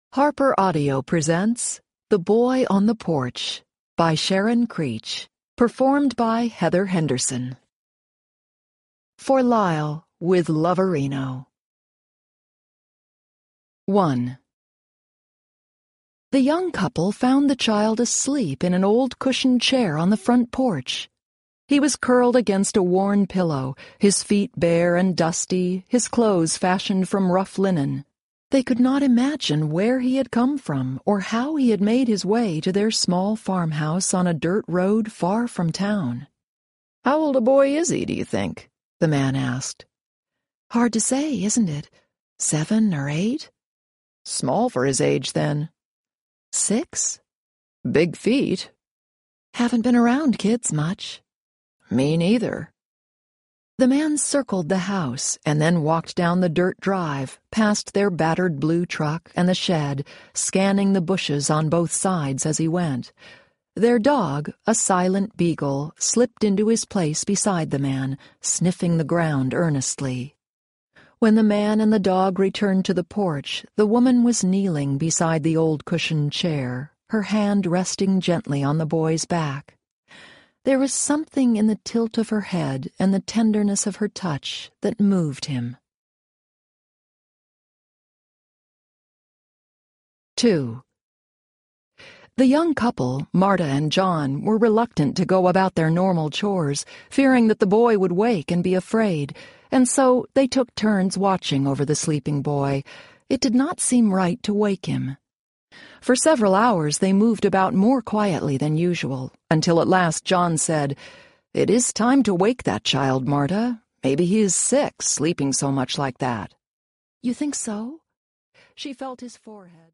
Harper Audio presents The Boy on the Porch by Sharon Creech, performed by Heather Henderson. For Lyle with Loverino. 1. The young couple found the child asleep in an old cushioned chair on the front porch. He was curled against a worn pillow, his feet bare and dusty, his clothes fashioned from rough linen. They could not imagine where he had come from or how he had made his way to their small farmhouse on a dirt road far from town. "How old a boy is he, do you think?" the man asked. "Hard to say, isn't it? 7 or 8? "Small for his age, then." 6? "Big feet." "Haven't been around kids much." "Me neither." The man circled the house and then walked down the dirt drive, past their battered blue truck and the shed, scanning the bushes on both sides as he went. Their dog, a silent beagle, slipped into his place beside the man, sniffing the ground earnestly. When the man and the dog returned to the porch, the woman was kneeling beside the old cushioned chair, her hand resting gently on the boy's back. There was something in the tilt of her head and the tenderness of her touch that moved him. 2. The young couple, Marta and John, were reluctant to go about their normal chores, fearing that the boy would wake and be afraid, and so they took turns watching over the sleeping boy. It did not seem right to wake him. For several hours they moved about more quietly than usual, until at last John said, "It is time to wake that child, Marta. Maybe he is sick, sleeping so much like that." "You think so?" She felt his forehead.